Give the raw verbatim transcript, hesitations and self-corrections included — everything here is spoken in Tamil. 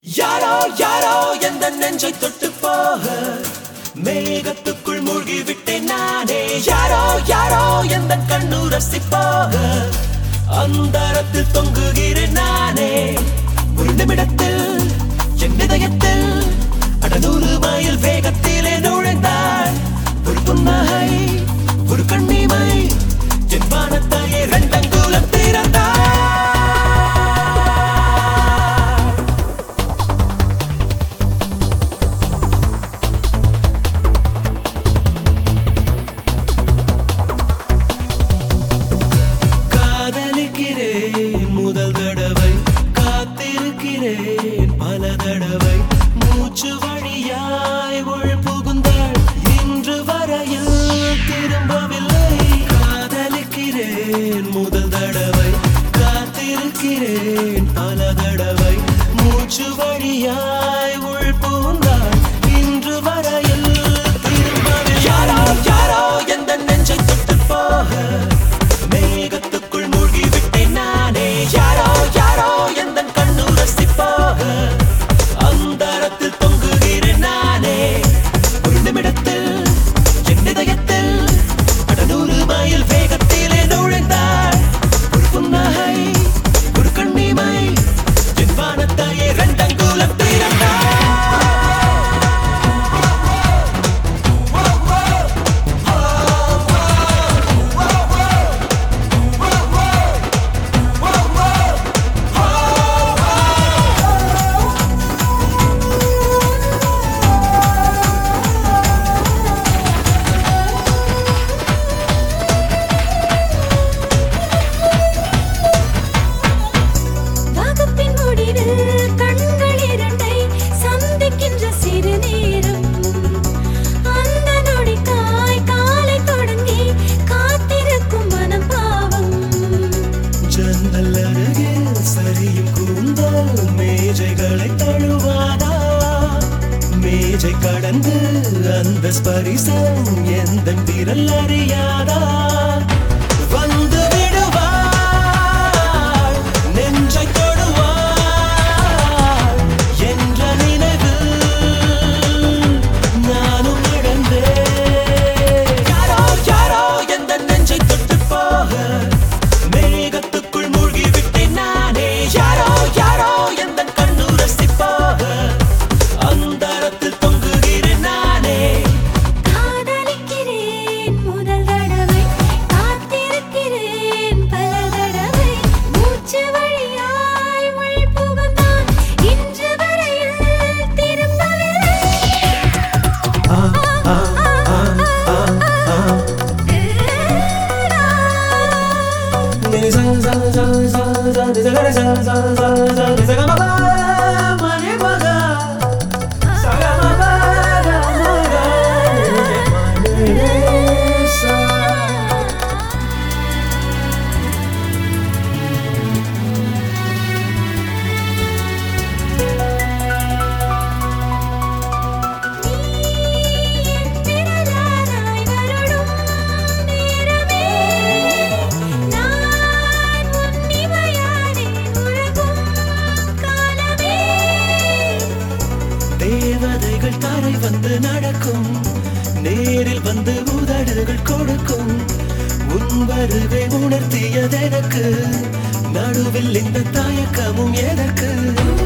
யாரோ யாரோ எந்த நெஞ்சை தொட்டு போக மேகத்துக்குள் மூழ்கி விட்டேன் நானே. யாரோ யாரோ எந்த கண்ணு ரசிப்பாக அந்தரத்தில் தொங்குகிறேன் நானே. ஒரு நிமிடத்தில் என் இதயத்தில் அடநூறு மைல் வேகத்திலே நுழைந்தாள். ஒரு புன்னகை ஒரு கண்ணிமை என் வானத்தையே ரெண்டங்குலம் திறந்தாள். முதல் தடவை காத்திருக்கிறேன் பல தடவை மூச்சு வழியாய் உள் புகுந்தாள். இன்று வரையில் திரும்பவில்லை. காதலிக்கிறேன் முதல் தடவை காத்திருக்கிறேன் பல தடவை மூச்சு வழியாய் உள் புகுந்தாள். இன்று வரையில் திரும்பவில்லை. யாரோ யாரோ எந்த நெஞ்சை தொட்டு போக மேகத்துக்குள் மூழ்கி விட்டேன் நானே. யாரோ யாரோ எந்த கண்ணு ரசிப்பாக அந்தரத்தில் தொங்குகிறேன் நானே. ஒரு நிமிடத்தில் என் இதயத்தில் அடநூறு மைல் வேகத்திலே நுழைந்தாள். ஒரு புன்னகை ஒரு கண்ணிமை என் வானத்தையே ரெண்டங்குலம் திறந்தாள். மேஜைகளை தழுவாதா மேஜை கடந்து அந்த ஸ்பரிசம் எந்த விரல் அறியாதா. வந்து விடுவாள் நெஞ்சை தொடுவாள் என்ற நினைவு நானும் நடந்தேன். யாரோ யாரோ எந்த நெஞ்சை தொட்டு போக மேகத்துக்குள் மூழ்கி விட்டேன் நானே. யாரோ யாரோ எந்த கண்ணு ரசிப்பாக அந்தரத்தில் தொங்குகிறேன் நானே. காதலிக்கிறேன் முதல் தடவை காத்திருக்கிறேன் பல தடவை மூச்சு வழியாய் உள் புகுந்தான். இன்று வரையில் திரும்பவில்லை. தேவதைகள் தரை வந்து நடக்கும் நேரில் வந்து உதடுகள் கொடுக்கும். உன் வருகை உணர்த்தியதெனக்கு நடுவில் இந்த தயக்கமும் எதற்கு.